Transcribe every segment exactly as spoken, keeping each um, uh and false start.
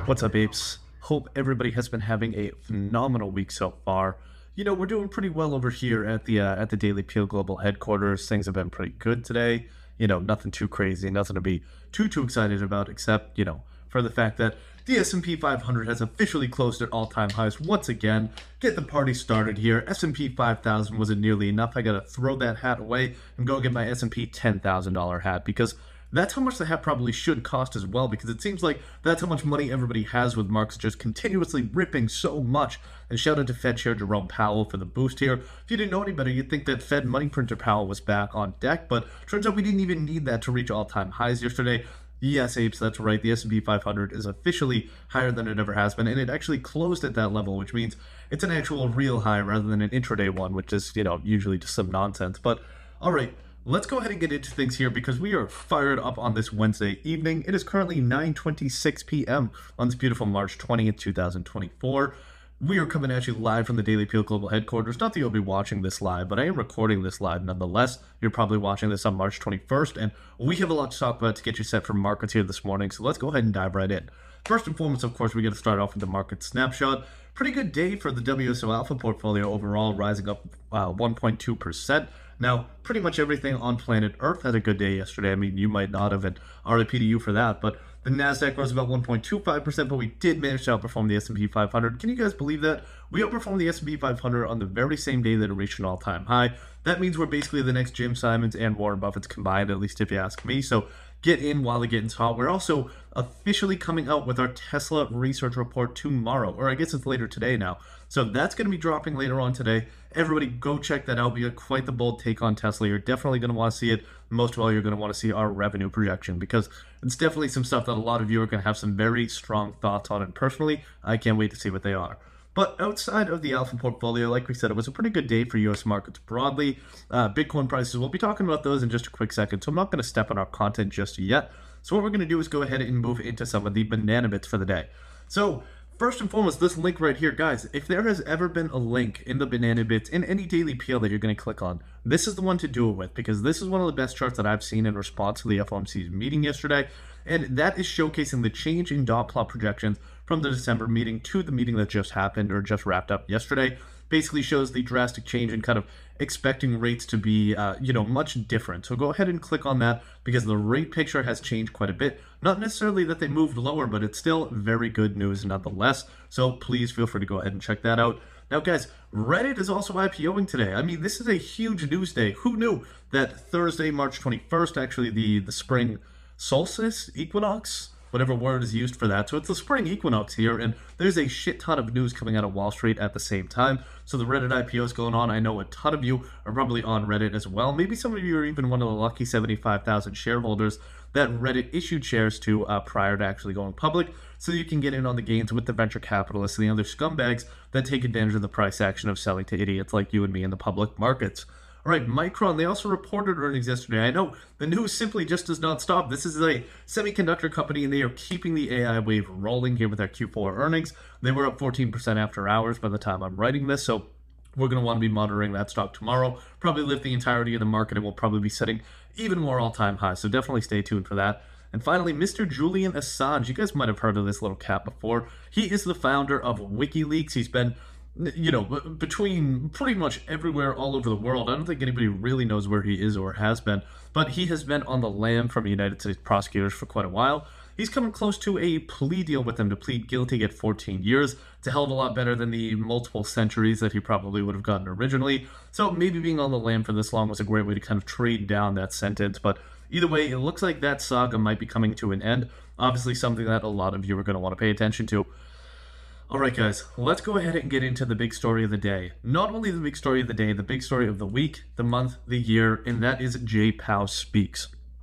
What's up, apes? Hope everybody has been having a phenomenal week so far. You know, we're doing pretty well over here at the uh, at the Daily Peel Global headquarters. Things have been pretty good today. You know, nothing too crazy, nothing to be too too excited about, except you know, for the fact that the S and P five hundred has officially closed at all-time highs once again. Get the party started here. S and P five thousand wasn't nearly enough. I gotta throw that hat away and go get my S and P ten thousand dollar hat because that's how much the hat probably should cost as well, because it seems like that's how much money everybody has with marks just continuously ripping so much. And shout out to Fed Chair Jerome Powell for the boost here. If you didn't know any better, you'd think that Fed money printer Powell was back on deck, but turns out we didn't even need that to reach all-time highs yesterday. Yes, apes, that's right. The S and P five hundred is officially higher than it ever has been, and it actually closed at that level, which means it's an actual real high rather than an intraday one, which is, you know, usually just some nonsense. But, all right. Let's go ahead and get into things here because we are fired up on this Wednesday evening. It is currently nine twenty-six p m on this beautiful March twentieth, two thousand twenty-four. We are coming at you live from the Daily Peel Global headquarters. Not that you'll be watching this live, but I am recording this live nonetheless. You're probably watching this on March twenty-first, and we have a lot to talk about to get you set for markets here this morning, so let's go ahead and dive right in. First and foremost, of course, we got to start off with the market snapshot. Pretty good day for the W S O Alpha portfolio overall, rising up uh, one point two percent. Now, pretty much everything on planet Earth had a good day yesterday. I mean, you might not have, and R I P to you for that, but the NASDAQ rose about one point two five percent, but we did manage to outperform the S and P five hundred. Can you guys believe that? We outperformed the S and P five hundred on the very same day that it reached an all-time high. That means we're basically the next Jim Simons and Warren Buffett's combined, at least if you ask me. So get in while the getting's hot. We're also officially coming out with our Tesla research report tomorrow, or I guess it's later today now. So that's going to be dropping later on today. Everybody go check that out. We got quite the bold take on Tesla. You're definitely going to want to see it. Most of all, you're going to want to see our revenue projection because it's definitely some stuff that a lot of you are going to have some very strong thoughts on. And personally, I can't wait to see what they are. But outside of the Alpha portfolio, like we said, it was a pretty good day for U S markets broadly. Uh, Bitcoin prices, we'll be talking about those in just a quick second, so I'm not going to step on our content just yet. So what we're going to do is go ahead and move into some of the banana bits for the day. So first and foremost, this link right here, guys, if there has ever been a link in the banana bits in any daily peel that you're going to click on, this is the one to do it with because this is one of the best charts that I've seen in response to the F O M C's meeting yesterday. And that is showcasing the change in dot plot projections from the December meeting to the meeting that just happened or just wrapped up yesterday. Basically shows the drastic change in kind of expecting rates to be, uh, you know, much different. So go ahead and click on that because the rate picture has changed quite a bit. Not necessarily that they moved lower, but it's still very good news nonetheless. So please feel free to go ahead and check that out. Now, guys, Reddit is also IPOing today. I mean, this is a huge news day. Who knew that Thursday, March twenty-first, actually the, the spring solstice, equinox, whatever word is used for that. So it's the spring equinox here, and there's a shit ton of news coming out of Wall Street at the same time. So the Reddit I P O is going on. I know a ton of you are probably on Reddit as well. Maybe some of you are even one of the lucky seventy-five thousand shareholders that Reddit issued shares to uh, prior to actually going public, so you can get in on the gains with the venture capitalists and the other scumbags that take advantage of the price action of selling to idiots like you and me in the public markets. All right, Micron, they also reported earnings yesterday. I know the news simply just does not stop. This is a semiconductor company, and they are keeping the A I wave rolling here with their Q four earnings. They were up fourteen percent after hours by the time I'm writing this, so we're going to want to be monitoring that stock tomorrow. Probably lift the entirety of the market, and we'll probably be setting even more all-time highs, so definitely stay tuned for that. And finally, Mister Julian Assange. You guys might have heard of this little cat before. He is the founder of WikiLeaks. He's been, you know, between pretty much everywhere all over the world. I don't think anybody really knows where he is or has been, but he has been on the lam from United States prosecutors for quite a while. He's coming close to a plea deal with them to plead guilty at fourteen years. It's a hell of a lot better than the multiple centuries that he probably would have gotten originally. So maybe being on the lam for this long was a great way to kind of trade down that sentence. But either way, it looks like that saga might be coming to an end. Obviously something that a lot of you are going to want to pay attention to. Alright guys, let's go ahead and get into the big story of the day. Not only the big story of the day, the big story of the week, the month, the year, and that is Jay Powell Speaks.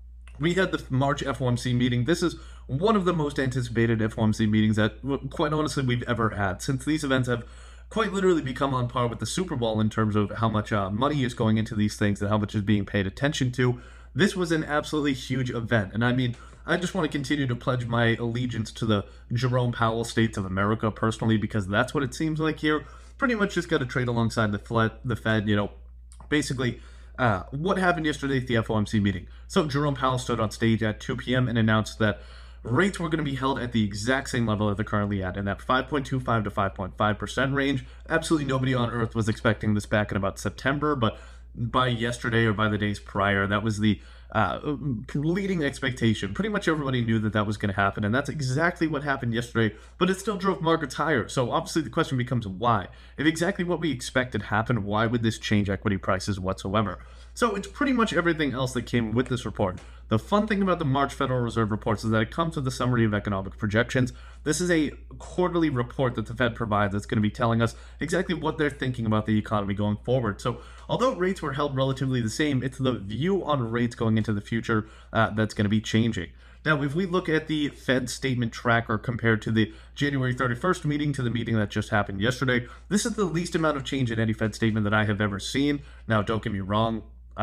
We had the March F O M C meeting. This is one of the most anticipated F O M C meetings that, quite honestly, we've ever had, since these events have quite literally become on par with the Super Bowl in terms of how much uh, money is going into these things and how much is being paid attention to. This was an absolutely huge event, and I mean, I just want to continue to pledge my allegiance to the Jerome Powell States of America personally, because that's what it seems like here. Pretty much just got to trade alongside the Fed, the Fed, you know, basically. Uh, what happened yesterday at the F O M C meeting? So Jerome Powell stood on stage at two p m and announced that rates were going to be held at the exact same level that they're currently at, in that five point two five to five point five percent range. Absolutely nobody on earth was expecting this back in about September, but by yesterday or by the days prior, that was the uh, leading expectation. Pretty much everybody knew that that was going to happen, and that's exactly what happened yesterday, but it still drove markets higher. So obviously the question becomes why? If exactly what we expected happened, why would this change equity prices whatsoever? So it's pretty much everything else that came with this report. The fun thing about the March Federal Reserve reports is that it comes with a summary of economic projections. This is a quarterly report that the Fed provides that's going to be telling us exactly what they're thinking about the economy going forward. So although rates were held relatively the same, it's the view on rates going into the future uh, that's going to be changing. Now, if we look at the Fed statement tracker compared to the January thirty-first meeting to the meeting that just happened yesterday, this is the least amount of change in any Fed statement that I have ever seen. Now, don't get me wrong,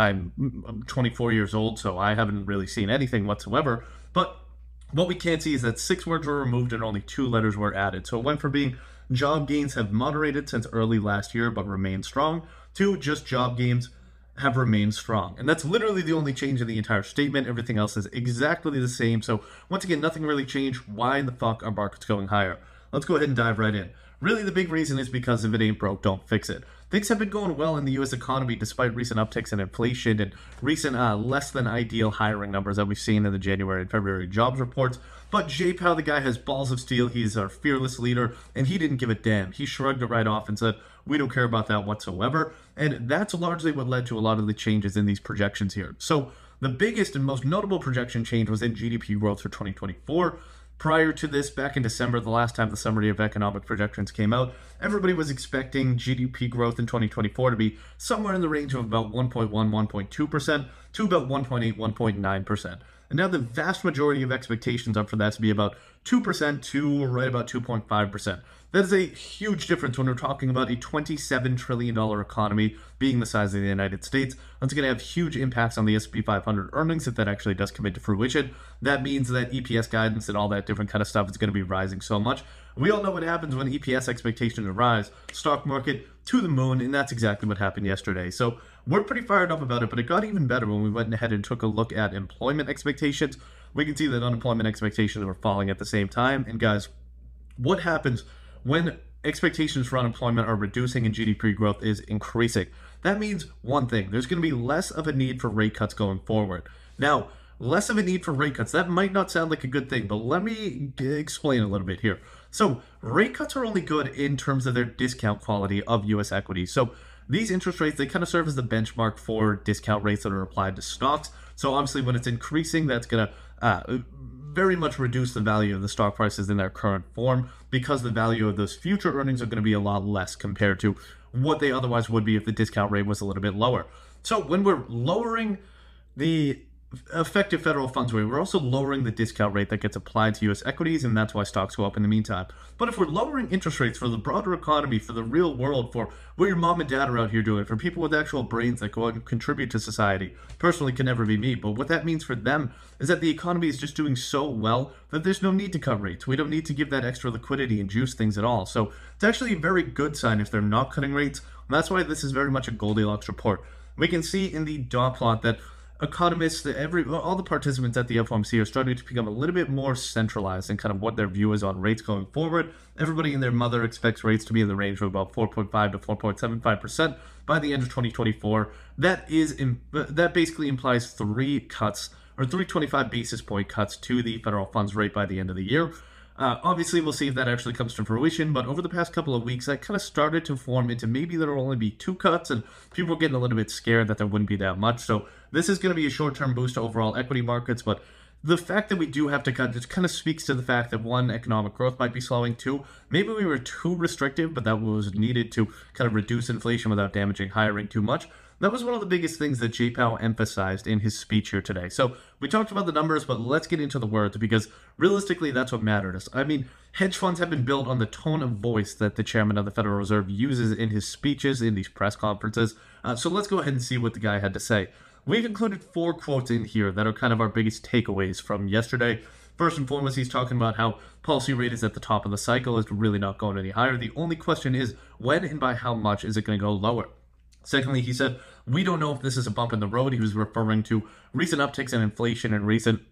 I'm twenty-four years old, so I haven't really seen anything whatsoever. But what we can see is that six words were removed and only two letters were added. So it went from being job gains have moderated since early last year but remain strong to just job gains have remained strong. And that's literally the only change in the entire statement. Everything else is exactly the same. So once again, nothing really changed. Why in the fuck are markets going higher? Let's go ahead and dive right in. Really, the big reason is because if it ain't broke, don't fix it. Things have been going well in the U S economy despite recent upticks in inflation and recent uh, less than ideal hiring numbers that we've seen in the January and February jobs reports. But Jay Powell, the guy, has balls of steel. He's our fearless leader, and he didn't give a damn. He shrugged it right off and said, we don't care about that whatsoever. And that's largely what led to a lot of the changes in these projections here. So the biggest and most notable projection change was in G D P growth for twenty twenty-four. Prior to this, back in December, the last time the summary of economic projections came out, everybody was expecting G D P growth in twenty twenty-four to be somewhere in the range of about one point one, one point two percent to about one point eight, one point nine percent. And now the vast majority of expectations are for that to be about two percent to right about two point five percent. That is a huge difference when we're talking about a twenty-seven trillion dollars economy being the size of the United States. That's going to have huge impacts on the S and P five hundred earnings if that actually does come into fruition. That means that E P S guidance and all that different kind of stuff is going to be rising so much. We all know what happens when E P S expectations rise. Stock market to the moon, and that's exactly what happened yesterday. So we're pretty fired up about it, but it got even better when we went ahead and took a look at employment expectations. We can see that unemployment expectations were falling at the same time. And guys, what happens when expectations for unemployment are reducing and G D P growth is increasing? That means one thing: there's going to be less of a need for rate cuts going forward. Now, less of a need for rate cuts, that might not sound like a good thing, but let me explain a little bit here. So rate cuts are only good in terms of their discount quality of U S equities. So these interest rates, they kind of serve as the benchmark for discount rates that are applied to stocks. So obviously when it's increasing, that's going to uh, very much reduce the value of the stock prices in their current form, because the value of those future earnings are going to be a lot less compared to what they otherwise would be if the discount rate was a little bit lower. So when we're lowering the effective federal funds rate, we're also lowering the discount rate that gets applied to U S equities, and that's why stocks go up in the meantime. But if we're lowering interest rates for the broader economy, for the real world, for what your mom and dad are out here doing, for people with actual brains that go out and contribute to society, personally can never be me, but what that means for them is that the economy is just doing so well that there's no need to cut rates. We don't need to give that extra liquidity and juice things at all. So it's actually a very good sign if they're not cutting rates, and that's why this is very much a Goldilocks report. We can see in the dot plot that economists, every all the participants at the F O M C are starting to become a little bit more centralized in kind of what their view is on rates going forward. Everybody and their mother expects rates to be in the range of about four point five to four point seven five percent by the end of twenty twenty-four. That is that basically implies three cuts or three twenty-five basis point cuts to the federal funds rate by the end of the year. Uh, obviously, we'll see if that actually comes to fruition, but over the past couple of weeks, that kind of started to form into maybe there will only be two cuts, and people were getting a little bit scared that there wouldn't be that much. So this is going to be a short-term boost to overall equity markets, but the fact that we do have to cut just kind of speaks to the fact that, one, economic growth might be slowing, two, maybe we were too restrictive, but that was needed to kind of reduce inflation without damaging hiring too much. That was one of the biggest things that Jay Powell emphasized in his speech here today. So we talked about the numbers, but let's get into the words, because realistically, that's what matters. I mean, hedge funds have been built on the tone of voice that the chairman of the Federal Reserve uses in his speeches, in these press conferences. Uh, so let's go ahead and see what the guy had to say. We've included four quotes in here that are kind of our biggest takeaways from yesterday. First and foremost, he's talking about how policy rate is at the top of the cycle, is really not going any higher. The only question is, when and by how much is it going to go lower? Secondly, he said, we don't know if this is a bump in the road. He was referring to recent upticks in inflation and recent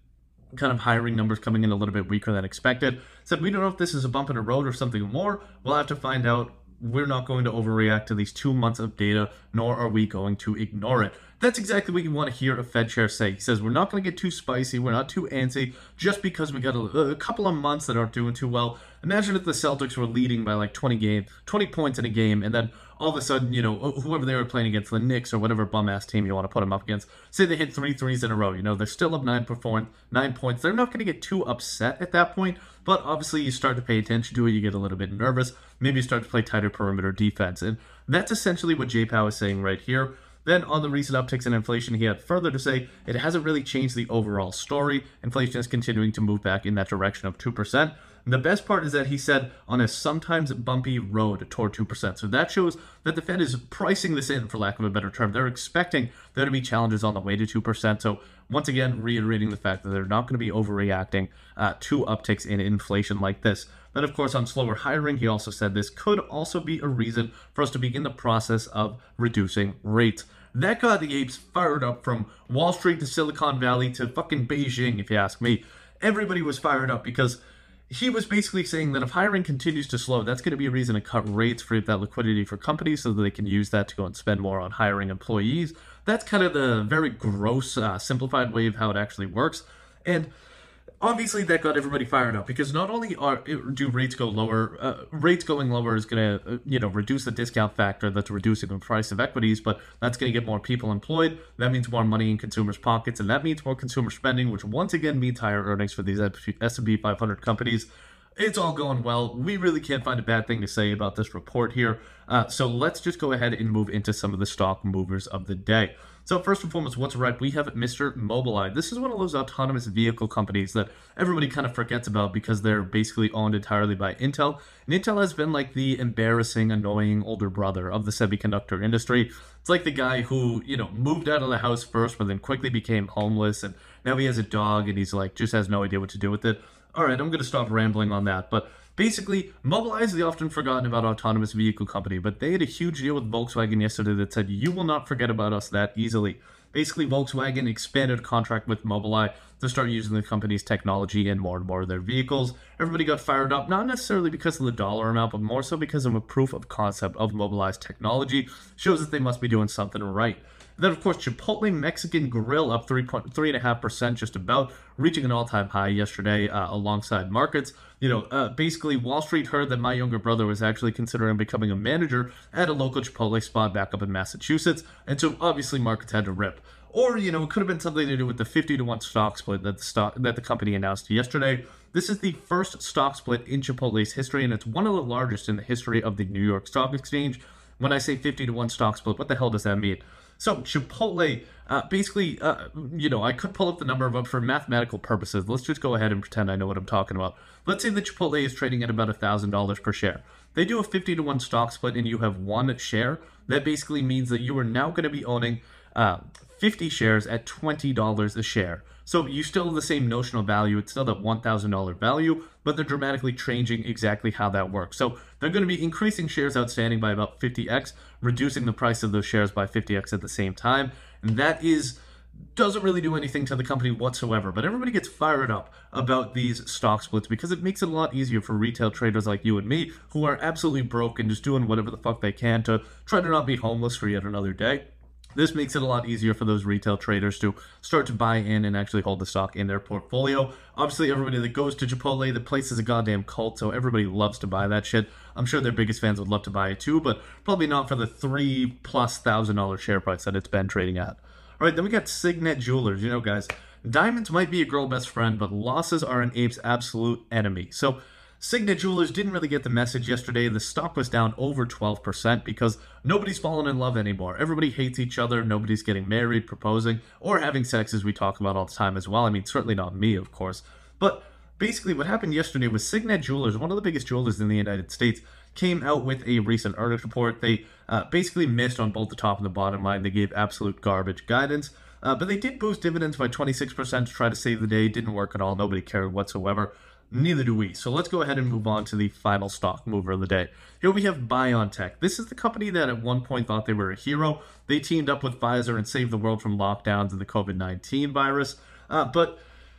kind of hiring numbers coming in a little bit weaker than expected. Said, we don't know if this is a bump in the road or something more. We'll have to find out. We're not going to overreact to these two months of data, nor are we going to ignore it. That's exactly what you want to hear a Fed chair say. He says, we're not going to get too spicy, we're not too antsy, just because we got a, a couple of months that aren't doing too well. Imagine if the Celtics were leading by like twenty game, twenty points in a game, and then all of a sudden, you know, whoever they were playing against, the Knicks or whatever bum-ass team you want to put them up against, say they hit three threes in a row, you know, they're still up nine, perform, nine points. They're not going to get too upset at that point, but obviously you start to pay attention to it, you get a little bit nervous, maybe you start to play tighter perimeter defense, and that's essentially what J Powell is saying right here. Then on the recent upticks in inflation, he had further to say it hasn't really changed the overall story. Inflation is continuing to move back in that direction of two percent. And the best part is that he said on a sometimes bumpy road toward two percent. So that shows that the Fed is pricing this in, for lack of a better term. They're expecting there to be challenges on the way to two percent. So once again, reiterating the fact that they're not going to be overreacting uh, to upticks in inflation like this. Then, of course, on slower hiring, he also said this could also be a reason for us to begin the process of reducing rates. That got the apes fired up from Wall Street to Silicon Valley to fucking Beijing, if you ask me. Everybody was fired up because he was basically saying that if hiring continues to slow, that's going to be a reason to cut rates, free up that liquidity for companies so that they can use that to go and spend more on hiring employees. That's kind of the very gross, uh, simplified way of how it actually works. And obviously, that got everybody fired up because not only are do rates go lower, uh, rates going lower is going to uh, you know reduce the discount factor that's reducing the price of equities, but that's going to get more people employed. That means more money in consumers' pockets, and that means more consumer spending, which once again means higher earnings for these S and P five hundred companies. It's all going well. We really can't find a bad thing to say about this report here. Uh, so let's just go ahead and move into some of the stock movers of the day. So first and foremost, what's right? We have Mister Mobileye. This is one of those autonomous vehicle companies that everybody kind of forgets about because they're basically owned entirely by Intel. And Intel has been like the embarrassing, annoying older brother of the semiconductor industry. It's like the guy who, you know, moved out of the house first, but then quickly became homeless. And now he has a dog and he's like, just has no idea what to do with it. All right, I'm going to stop rambling on that. But basically, Mobileye is the often forgotten about autonomous vehicle company, but they had a huge deal with Volkswagen yesterday that said, you will not forget about us that easily. Basically, Volkswagen expanded a contract with Mobileye to start using the company's technology in more and more of their vehicles. Everybody got fired up, not necessarily because of the dollar amount, but more so because of a proof of concept of Mobileye's technology. Shows that they must be doing something right. Then, of course, Chipotle Mexican Grill up three point three point five percent, just about, reaching an all-time high yesterday uh, alongside markets. You know, uh, basically, Wall Street heard that my younger brother was actually considering becoming a manager at a local Chipotle spot back up in Massachusetts, and so obviously markets had to rip. Or, you know, it could have been something to do with the fifty to one stock split that the stock that the company announced yesterday. This is the first stock split in Chipotle's history, and it's one of the largest in the history of the New York Stock Exchange. When I say fifty to one stock split, what the hell does that mean? So Chipotle, uh, basically, uh, you know, I could pull up the number, but for mathematical purposes, let's just go ahead and pretend I know what I'm talking about. Let's say that Chipotle is trading at about one thousand dollars per share. They do a fifty to one stock split and you have one share. That basically means that you are now going to be owning uh, fifty shares at twenty dollars a share. So you still have the same notional value. It's still that one thousand dollars value, but they're dramatically changing exactly how that works. So they're going to be increasing shares outstanding by about fifty x, reducing the price of those shares by fifty x at the same time. And that is doesn't really do anything to the company whatsoever. But everybody gets fired up about these stock splits because it makes it a lot easier for retail traders like you and me who are absolutely broke and just doing whatever the fuck they can to try to not be homeless for yet another day. This makes it a lot easier for those retail traders to start to buy in and actually hold the stock in their portfolio. Obviously, everybody that goes to Chipotle, the place is a goddamn cult, so everybody loves to buy that shit. I'm sure their biggest fans would love to buy it too, but probably not for the three plus thousand dollar share price that it's been trading at. All right, then we got Signet Jewelers. You know, guys, diamonds might be a girl best friend, but losses are an ape's absolute enemy. So Signet Jewelers didn't really get the message yesterday. The stock was down over twelve percent because nobody's falling in love anymore. Everybody hates each other. Nobody's getting married, proposing, or having sex, as we talk about all the time as well. I mean, certainly not me, of course. But basically what happened yesterday was Signet Jewelers, one of the biggest jewelers in the United States, came out with a recent earnings report. They uh, basically missed on both the top and the bottom line. They gave absolute garbage guidance. Uh, but they did boost dividends by twenty-six percent to try to save the day. Didn't work at all. Nobody cared whatsoever. Neither do we. So let's go ahead and move on to the final stock mover of the day. Here we have BioNTech. This is the company that at one point thought they were a hero. They teamed up with Pfizer and saved the world from lockdowns and the COVID nineteen virus. Uh, but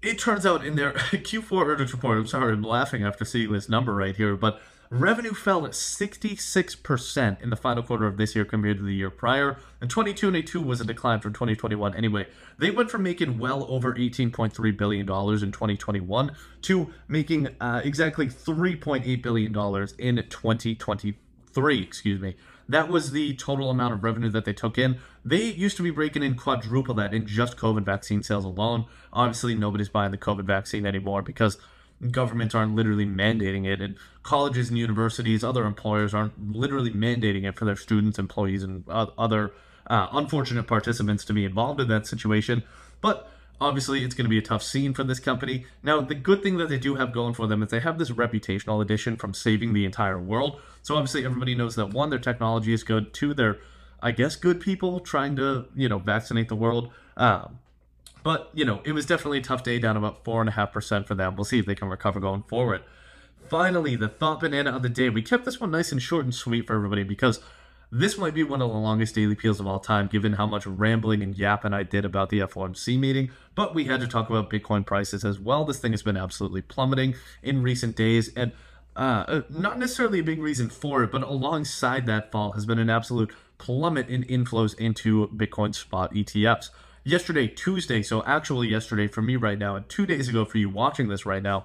it turns out in their Q four earnings report, I'm sorry, I'm laughing after seeing this number right here, but revenue fell at sixty-six percent in the final quarter of this year compared to the year prior, and twenty twenty-two was a decline from twenty twenty-one anyway. They went from making well over eighteen point three billion dollars in twenty twenty-one to making uh, exactly three point eight billion dollars in twenty twenty-three, excuse me. That was the total amount of revenue that they took in. They used to be breaking in quadruple that in just COVID vaccine sales alone. Obviously, nobody's buying the COVID vaccine anymore because governments aren't literally mandating it, and colleges and universities, other employers aren't literally mandating it for their students, employees, and other uh, unfortunate participants to be involved in that situation. But obviously, it's going to be a tough scene for this company. Now, the good thing that they do have going for them is they have this reputational addition from saving the entire world. So obviously, everybody knows that, one, their technology is good. Two, they're, I guess, good people trying to, you know, vaccinate the world. Um, but, you know, it was definitely a tough day, down about four point five percent for them. We'll see if they can recover going forward. Finally, the thought banana of the day. We kept this one nice and short and sweet for everybody because this might be one of the longest daily peels of all time, given how much rambling and yapping I did about the F O M C meeting. But we had to talk about Bitcoin prices as well. This thing has been absolutely plummeting in recent days, and uh, not necessarily a big reason for it, but alongside that fall has been an absolute plummet in inflows into Bitcoin spot E T Fs. Yesterday, Tuesday, so actually yesterday for me right now, and two days ago for you watching this right now,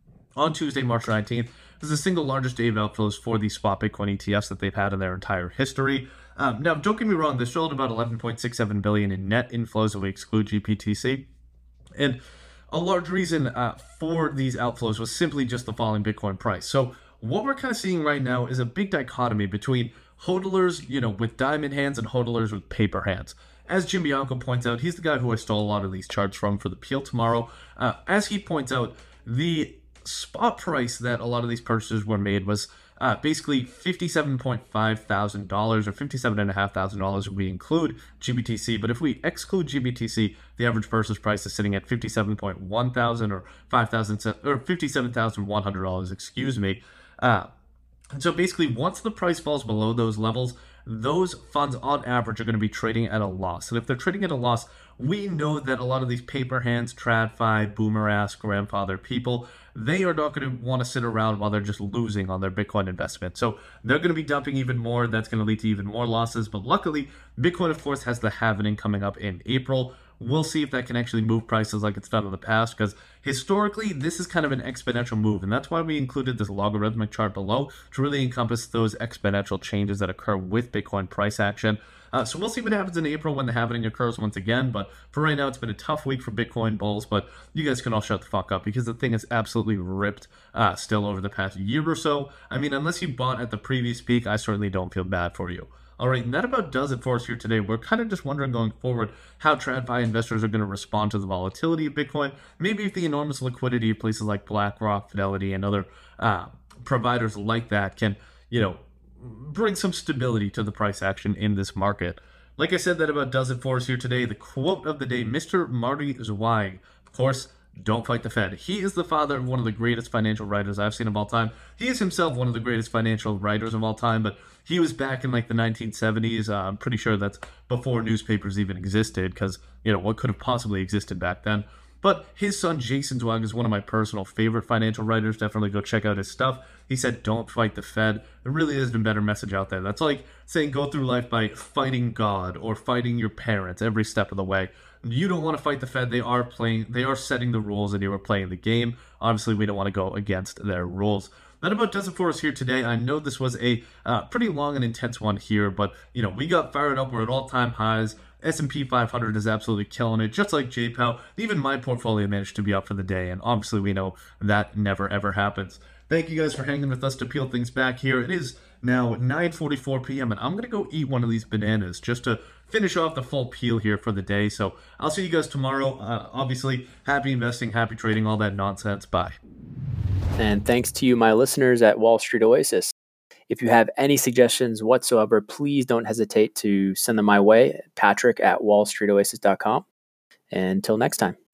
on Tuesday, March nineteenth, this is the single largest day of outflows for the spot Bitcoin E T Fs that they've had in their entire history. Um, now, don't get me wrong, they showed about eleven point six seven billion dollars in net inflows if we exclude G P T C. And a large reason uh, for these outflows was simply just the falling Bitcoin price. So what we're kind of seeing right now is a big dichotomy between hodlers, you know, with diamond hands and hodlers with paper hands. As Jim Bianco points out, he's the guy who I stole a lot of these charts from for the peel tomorrow. Uh, as he points out, the spot price that a lot of these purchases were made was uh, basically fifty-seven point five thousand dollars or fifty-seven thousand five hundred dollars if we include G B T C. But if we exclude G B T C, the average purchase price is sitting at fifty-seven point one thousand or five thousand or fifty-seven thousand one hundred dollars, excuse me. Uh, and so basically, once the price falls below those levels, those funds on average are going to be trading at a loss. And if they're trading at a loss, we know that a lot of these paper hands, TradFi, boomer ass, grandfather people, they are not going to want to sit around while they're just losing on their Bitcoin investment. So they're going to be dumping even more. That's going to lead to even more losses. But luckily, Bitcoin, of course, has the halving coming up in April. We'll see if that can actually move prices like it's done in the past, because historically, this is kind of an exponential move, and that's why we included this logarithmic chart below to really encompass those exponential changes that occur with Bitcoin price action. Uh, so we'll see what happens in April when the halving occurs once again, but for right now, it's been a tough week for Bitcoin bulls, but you guys can all shut the fuck up because the thing is absolutely ripped uh, still over the past year or so. I mean, unless you bought at the previous peak, I certainly don't feel bad for you. All right, and that about does it for us here today. We're kind of just wondering going forward how TradFi investors are going to respond to the volatility of Bitcoin, maybe if the enormous liquidity of places like BlackRock, Fidelity, and other uh, providers like that can, you know, bring some stability to the price action in this market. Like I said, that about does it for us here today. The quote of the day, Mister Marty Zweig, of course, don't fight the Fed. He is the father of one of the greatest financial writers I've seen of all time. He is himself one of the greatest financial writers of all time, but he was back in like the nineteen seventies. Uh, I'm pretty sure that's before newspapers even existed, because, you know, what could have possibly existed back then. But his son, Jason Zweig, is one of my personal favorite financial writers. Definitely go check out his stuff. He said, don't fight the Fed. There really isn't a better message out there. That's like saying go through life by fighting God or fighting your parents every step of the way. You don't want to fight the Fed. They are playing, they are setting the rules, and you are playing the game. Obviously, we don't want to go against their rules. That about does it for us here today. I know this was a uh, pretty long and intense one here, but, you know, we got fired up. We're at all-time highs. S and P five hundred is absolutely killing it, just like J P O W. Even my portfolio managed to be up for the day, and obviously we know that never, ever happens. Thank you guys for hanging with us to peel things back here. It is now nine forty-four p.m., and I'm going to go eat one of these bananas just to finish off the full peel here for the day. So I'll see you guys tomorrow. Uh, obviously, happy investing, happy trading, all that nonsense. Bye. And thanks to you, my listeners at Wall Street Oasis. If you have any suggestions whatsoever, please don't hesitate to send them my way, Patrick at wall street oasis dot com. And until next time.